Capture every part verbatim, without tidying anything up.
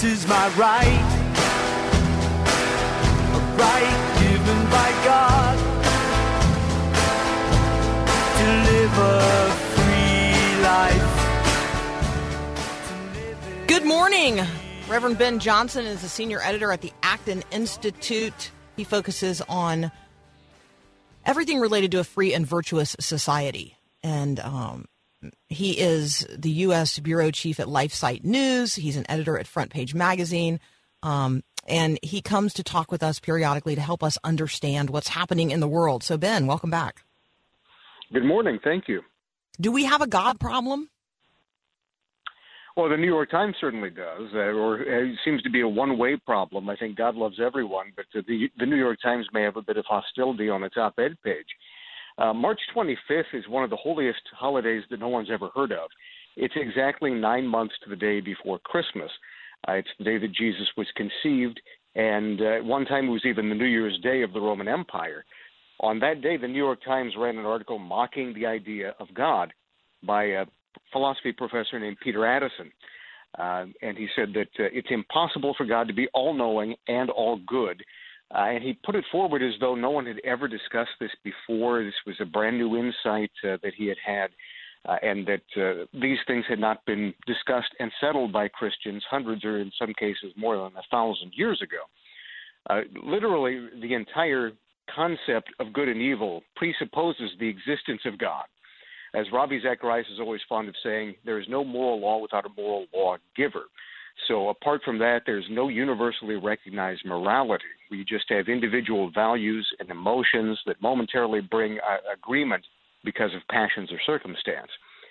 This is my right, a right given by God to live a free life. Good morning. Reverend Ben Johnson is a senior editor at the Acton Institute. He focuses on everything related to a free and virtuous society. And um, he is the U S bureau chief at LifeSite News. He's an editor at Front Page Magazine. Um, and he comes to talk with us periodically to help us understand what's happening in the world. So, Ben, welcome back. Good morning. Thank you. Do we have a God problem? Well, the New York Times certainly does, uh, or it seems to be a one-way problem. I think God loves everyone, but the, the New York Times may have a bit of hostility on its op-ed page. Uh, March twenty-fifth is one of the holiest holidays that no one's ever heard of. It's exactly nine months to the day before Christmas. Uh, it's the day that Jesus was conceived, and uh, at one time it was even the New Year's Day of the Roman Empire. On that day, the New York Times ran an article mocking the idea of God by a philosophy professor named Peter Addison. Uh, and he said that uh, it's impossible for God to be all-knowing and all-good. Uh, and he put it forward as though no one had ever discussed this before. This was a brand-new insight uh, that he had had, uh, and that uh, these things had not been discussed and settled by Christians hundreds or in some cases more than a thousand years ago. Uh, literally, the entire concept of good and evil presupposes the existence of God. As Ravi Zacharias is always fond of saying, there is no moral law without a moral lawgiver. So apart from that, there's no universally recognized morality. We just have individual values and emotions that momentarily bring uh, agreement because of passions or circumstance.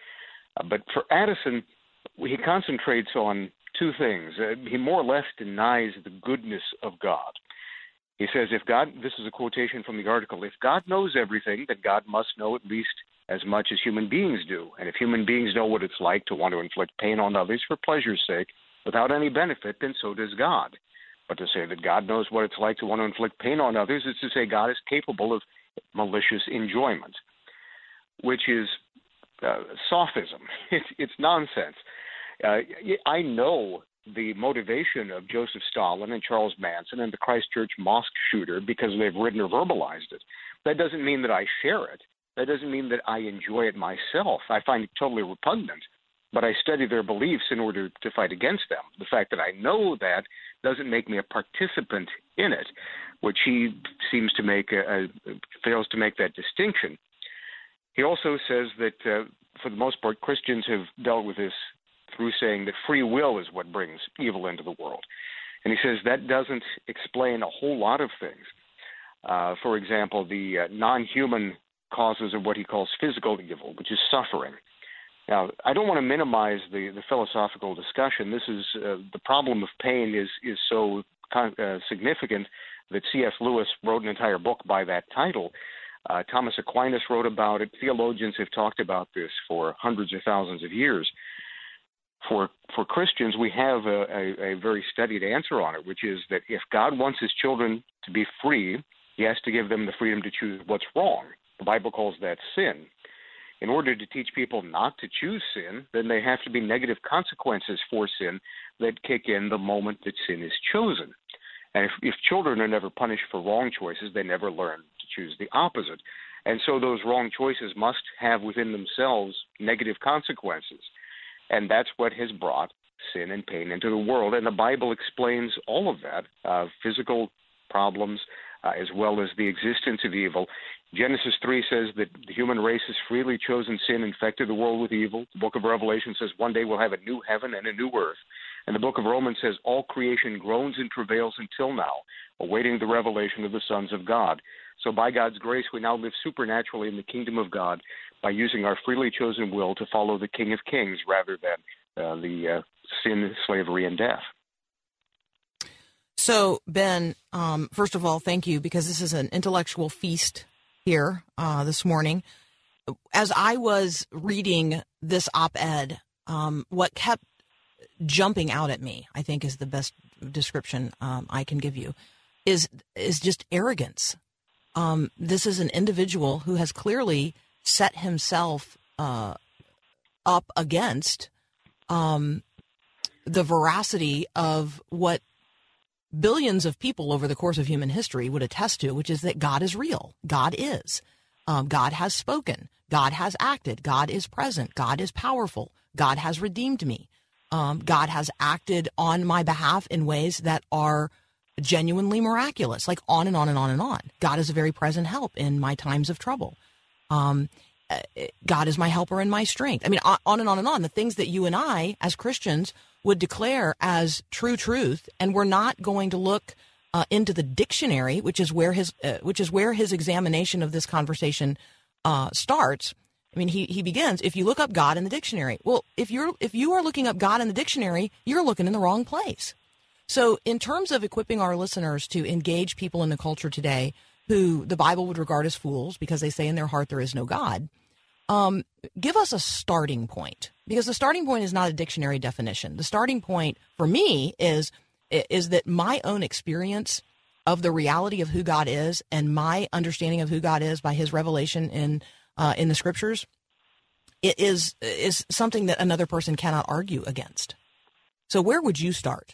Uh, but for Addison, he concentrates on two things. Uh, he more or less denies the goodness of God. He says, if God, this is a quotation from the article, if God knows everything, then God must know at least as much as human beings do. And if human beings know what it's like to want to inflict pain on others for pleasure's sake without any benefit, then so does God. But to say that God knows what it's like to want to inflict pain on others is to say God is capable of malicious enjoyment, which is uh, sophism. It's, it's nonsense. Uh, I know the motivation of Joseph Stalin and Charles Manson and the Christchurch mosque shooter because they've written or verbalized it. That doesn't mean that I share it. That doesn't mean that I enjoy it myself. I find it totally repugnant, but I study their beliefs in order to fight against them. The fact that I know that doesn't make me a participant in it, which he seems to make, a, a, fails to make that distinction. He also says that, uh, for the most part, Christians have dealt with this through saying that free will is what brings evil into the world. And he says that doesn't explain a whole lot of things. Uh, for example, the uh, non-human causes of what he calls physical evil, which is suffering. Now, I don't want to minimize the, the philosophical discussion. This is uh, the problem of pain is is so con- uh, significant that C S Lewis wrote an entire book by that title. Uh, Thomas Aquinas wrote about it. Theologians have talked about this for hundreds or thousands of years. For for Christians, we have a, a, a very studied answer on it, which is that if God wants his children to be free, he has to give them the freedom to choose what's wrong. The Bible calls that sin. In order to teach people not to choose sin, then there have to be negative consequences for sin that kick in the moment that sin is chosen. And if, if children are never punished for wrong choices, they never learn to choose the opposite. And so those wrong choices must have within themselves negative consequences. And that's what has brought sin and pain into the world. And the Bible explains all of that, uh, physical problems, uh, as well as the existence of evil. Genesis three says that the human race has freely chosen sin, infected the world with evil. The book of Revelation says one day we'll have a new heaven and a new earth. And the book of Romans says all creation groans and travails until now, awaiting the revelation of the sons of God. So by God's grace, we now live supernaturally in the kingdom of God by using our freely chosen will to follow the King of Kings rather than uh, the uh, sin, slavery, and death. So, Ben, um, first of all, thank you, because this is an intellectual feast here uh, this morning. As I was reading this op-ed, um, what kept jumping out at me, I think is the best description um, I can give you, is is just arrogance. Um, this is an individual who has clearly set himself uh, up against um, the veracity of what billions of people over the course of human history would attest to, which is that God is real. God is. Um, God has spoken. God has acted. God is present. God is powerful. God has redeemed me. Um, God has acted on my behalf in ways that are genuinely miraculous, like on and on and on and on. God is a very present help in my times of trouble. Um, God is my helper and my strength. I mean, on and on and on. The things that you and I, as Christians, would declare as true truth, and we're not going to look uh, into the dictionary, which is where his uh, which is where his examination of this conversation uh, starts. I mean, he he begins, if you look up God in the dictionary. Well, if you're if you are looking up God in the dictionary, you're looking in the wrong place. So in terms of equipping our listeners to engage people in the culture today who the Bible would regard as fools because they say in their heart there is no God, um, give us a starting point, because the starting point is not a dictionary definition. The starting point for me is is that my own experience of the reality of who God is and my understanding of who God is by his revelation in uh, in the scriptures, it is is something that another person cannot argue against. So where would you start?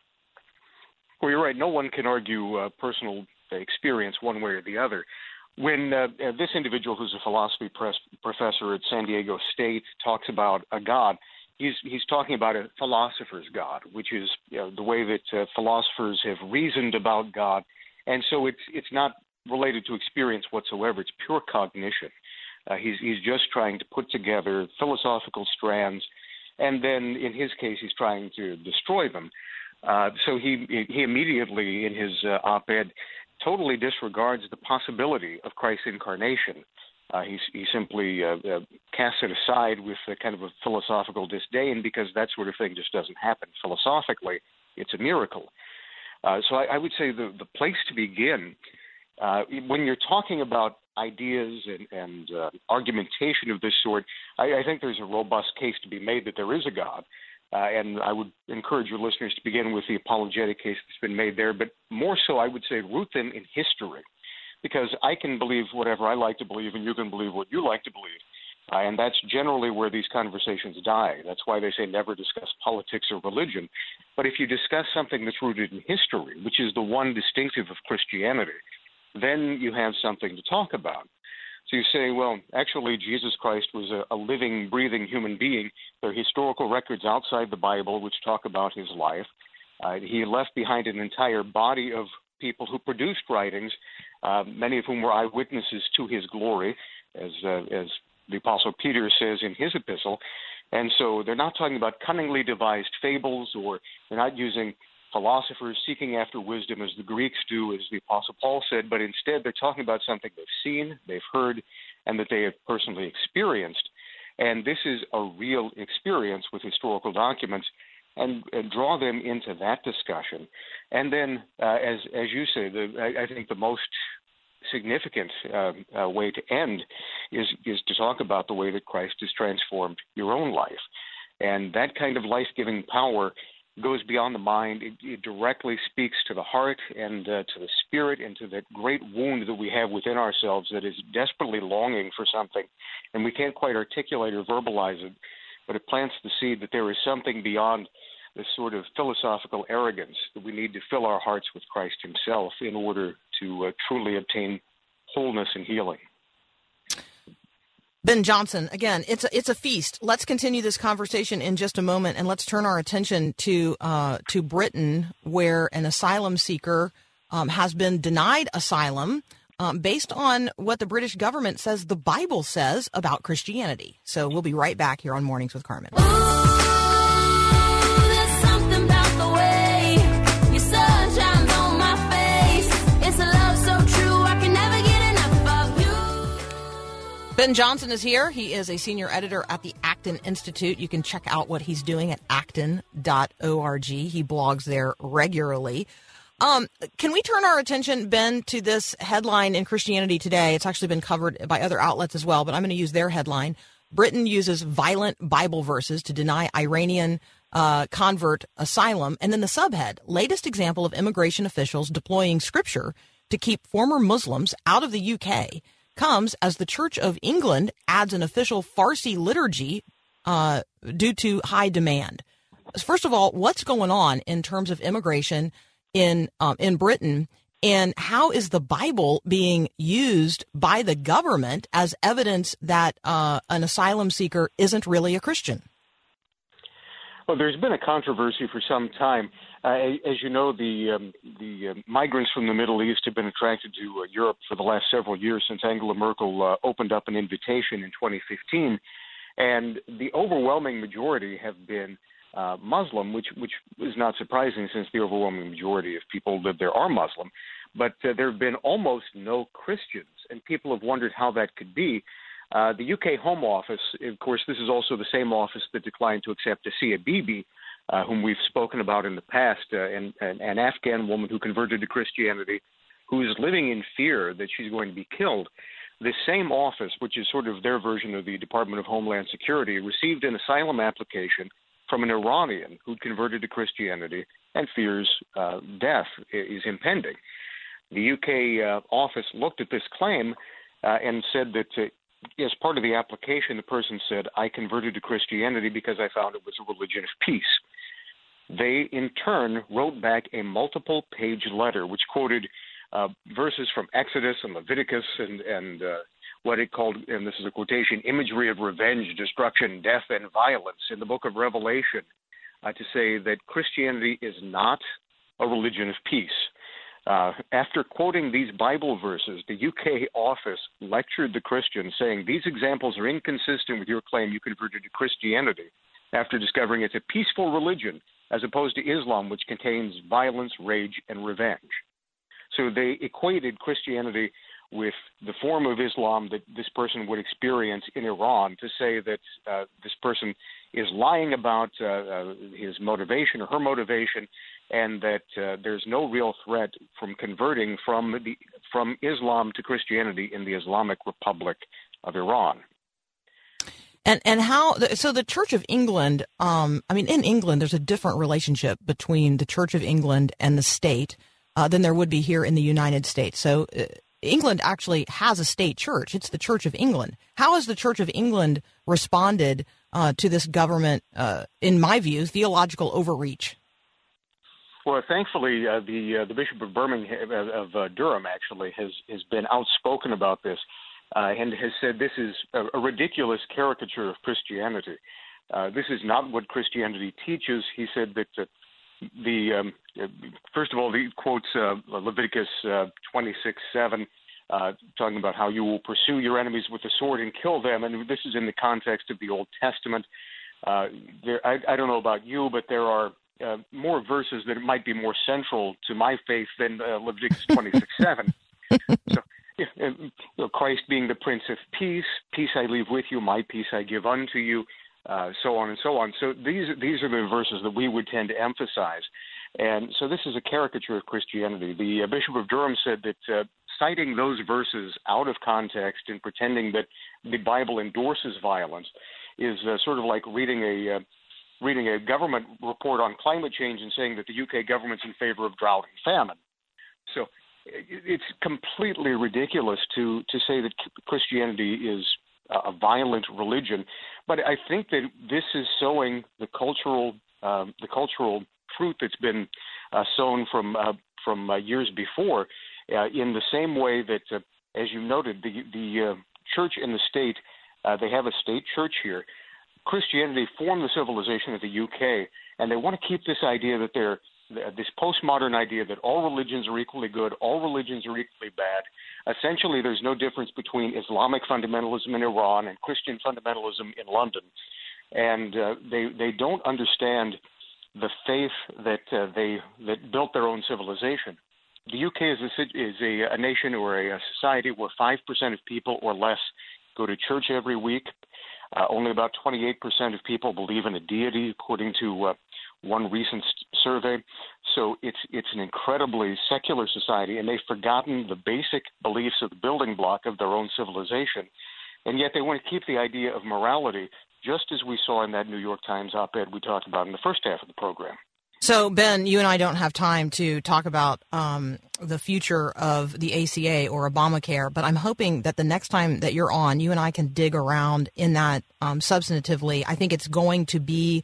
Well, you're right. No one can argue uh, personal experience one way or the other. When uh, this individual, who's a philosophy press professor at San Diego State, talks about a God, he's he's talking about a philosopher's God, which is, you know, the way that uh, philosophers have reasoned about God, and so it's it's not related to experience whatsoever. It's pure cognition. Uh, he's he's just trying to put together philosophical strands, and then in his case, he's trying to destroy them. Uh, so he he immediately, in his uh, op-ed, totally disregards the possibility of Christ's incarnation. Uh, he, he simply uh, uh, casts it aside with a kind of a philosophical disdain, because that sort of thing just doesn't happen. Philosophically, it's a miracle. Uh, so I, I would say the, the place to begin, uh, when you're talking about ideas and, and uh, argumentation of this sort, I, I think there's a robust case to be made that there is a God. Uh, and I would encourage your listeners to begin with the apologetic case that's been made there, but more so I would say root them in history, because I can believe whatever I like to believe and you can believe what you like to believe, uh, and that's generally where these conversations die. That's why they say never discuss politics or religion. But if you discuss something that's rooted in history, which is the one distinctive of Christianity, then you have something to talk about. So you say, well, actually, Jesus Christ was a, a living, breathing human being. There are historical records outside the Bible which talk about his life. Uh, he left behind an entire body of people who produced writings, uh, many of whom were eyewitnesses to his glory, as uh, as the Apostle Peter says in his epistle. And so they're not talking about cunningly devised fables, or they're not using philosophers seeking after wisdom as the Greeks do, as the Apostle Paul said, but instead they're talking about something they've seen, they've heard, and that they have personally experienced. And this is a real experience with historical documents, and, and draw them into that discussion. And then, uh, as as you say, the, I, I think the most significant uh, uh, way to end is is to talk about the way that Christ has transformed your own life. And that kind of life-giving power goes beyond the mind. It, it directly speaks to the heart and uh, to the spirit, and to that great wound that we have within ourselves that is desperately longing for something, and we can't quite articulate or verbalize it, but it plants the seed that there is something beyond this sort of philosophical arrogance, that we need to fill our hearts with Christ himself in order to uh, truly obtain wholeness and healing. Ben Johnson, again, it's a, it's a feast. Let's continue this conversation in just a moment, and let's turn our attention to uh, to Britain, where an asylum seeker um, has been denied asylum um, based on what the British government says the Bible says about Christianity. So we'll be right back here on Mornings with Carmen. Ben Johnson is here. He is a senior editor at the Acton Institute. You can check out what he's doing at acton dot org. He blogs there regularly. Um, can we turn our attention, Ben, to this headline in Christianity Today? It's actually been covered by other outlets as well, but I'm going to use their headline. Britain uses violent Bible verses to deny Iranian uh, convert asylum. And then the subhead, latest example of immigration officials deploying scripture to keep former Muslims out of the U K comes as the Church of England adds an official Farsi liturgy uh, due to high demand. first of all, what's going on in terms of immigration in um, in Britain, and how is the Bible being used by the government as evidence that uh, an asylum seeker isn't really a Christian? Well, there's been a controversy for some time. Uh, as you know, the um, the uh, migrants from the Middle East have been attracted to uh, Europe for the last several years since Angela Merkel uh, opened up an invitation in twenty fifteen, and the overwhelming majority have been uh, Muslim, which which is not surprising since the overwhelming majority of people who live there are Muslim. But uh, there have been almost no Christians, and people have wondered how that could be. Uh, the U K Home Office, of course, this is also the same office that declined to accept Asia Bibi, uh, whom we've spoken about in the past, uh, an, an Afghan woman who converted to Christianity, who is living in fear that she's going to be killed. This same office, which is sort of their version of the Department of Homeland Security, received an asylum application from an Iranian who'd converted to Christianity and fears uh, death is impending. The U K uh, office looked at this claim uh, and said that uh, as part of the application, the person said, I converted to Christianity because I found it was a religion of peace. They, in turn, wrote back a multiple-page letter which quoted uh, verses from Exodus and Leviticus and, and uh, what it called, and this is a quotation, imagery of revenge, destruction, death, and violence in the book of Revelation uh, to say that Christianity is not a religion of peace. Uh, after quoting these Bible verses, the U K office lectured the Christians, saying these examples are inconsistent with your claim you converted to Christianity, after discovering it's a peaceful religion as opposed to Islam, which contains violence, rage, and revenge. So they equated Christianity with the form of Islam that this person would experience in Iran to say that uh, this person is lying about uh, uh, his motivation or her motivation, and that uh, there's no real threat from converting from the from Islam to Christianity in the Islamic Republic of Iran. And and how so the Church of England, um, I mean, in England, there's a different relationship between the Church of England and the state uh, than there would be here in the United States. So uh, England actually has a state church. It's the Church of England. How has the Church of England responded uh, to this government, uh, in my view, theological overreach? Well, thankfully, uh, the uh, the Bishop of Birmingham, uh, of uh, Durham, actually has has been outspoken about this, uh, and has said this is a, a ridiculous caricature of Christianity. Uh, this is not what Christianity teaches. He said that uh, the um, uh, first of all, he quotes uh, Leviticus uh, twenty-six seven, uh, talking about how you will pursue your enemies with the sword and kill them, and this is in the context of the Old Testament. Uh, there, I, I don't know about you, but there are Uh, more verses that might be more central to my faith than uh, Leviticus twenty-six seven. So, you know, Christ being the Prince of Peace, peace I leave with you, my peace I give unto you, uh, so on and so on. So these these are the verses that we would tend to emphasize. And so this is a caricature of Christianity. The uh, Bishop of Durham said that uh, citing those verses out of context and pretending that the Bible endorses violence is uh, sort of like reading a uh, reading a government report on climate change and saying that the U K government's in favor of drought and famine. So it's completely ridiculous to, to say that Christianity is a violent religion. But I think that this is sowing the cultural uh, the cultural fruit that's been uh, sown from uh, from uh, years before, uh, in the same way that, uh, as you noted, the the uh, church and the state, uh, they have a state church here. Christianity formed the civilization of the U K, and they want to keep this idea that they're this postmodern idea that all religions are equally good, all religions are equally bad. Essentially, there's no difference between Islamic fundamentalism in Iran and Christian fundamentalism in London, and uh, they they don't understand the faith that uh, they that built their own civilization. The U K is a is a, a nation or a, a society where five percent of people or less go to church every week. Uh, only about twenty-eight percent of people believe in a deity, according to uh, one recent survey. So it's it's an incredibly secular society, and they've forgotten the basic beliefs of the building block of their own civilization. And yet they want to keep the idea of morality, just as we saw in that New York Times op-ed we talked about in the first half of the program. So, Ben, you and I don't have time to talk about um, the future of the A C A or Obamacare, but I'm hoping that the next time that you're on, you and I can dig around in that um, substantively. I think it's going to be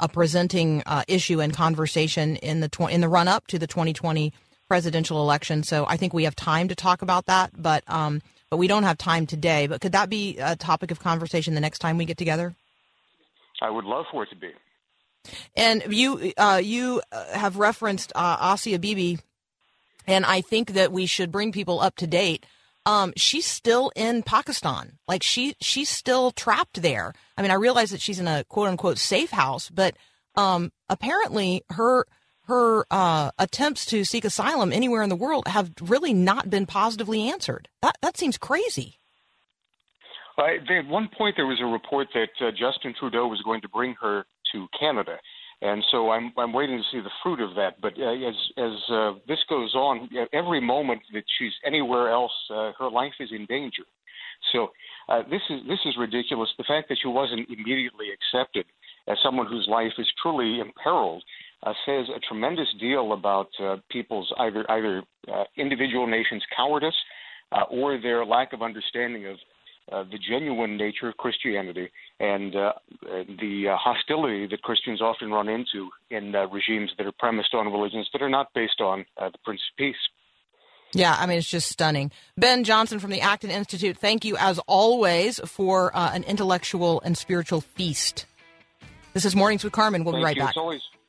a presenting uh, issue and conversation in the tw- in the run up to the twenty twenty presidential election. So I think we have time to talk about that, but um, but we don't have time today. But could that be a topic of conversation the next time we get together? I would love for it to be. And you uh, you have referenced uh, Asia Bibi, and I think that we should bring people up to date. Um, she's still in Pakistan. Like she, she's still trapped there. I mean, I realize that she's in a quote unquote safe house, but, um, apparently her, her, uh, attempts to seek asylum anywhere in the world have really not been positively answered. That, that seems crazy. Uh, at one point, there was a report that uh, Justin Trudeau was going to bring her to Canada. And so I'm I'm waiting to see the fruit of that. But uh, as as uh, this goes on, every moment that she's anywhere else, uh, her life is in danger. So uh, this is this is ridiculous. The fact that she wasn't immediately accepted as someone whose life is truly imperiled uh, says a tremendous deal about uh, people's either either uh, individual nations' cowardice uh, or their lack of understanding of Uh, the genuine nature of Christianity and uh, the uh, hostility that Christians often run into in uh, regimes that are premised on religions that are not based on uh, the Prince of Peace. Yeah, I mean, it's just stunning. Ben Johnson from the Acton Institute, thank you as always for uh, an intellectual and spiritual feast. This is Mornings with Carmen. We'll Thank be right you. back. It's always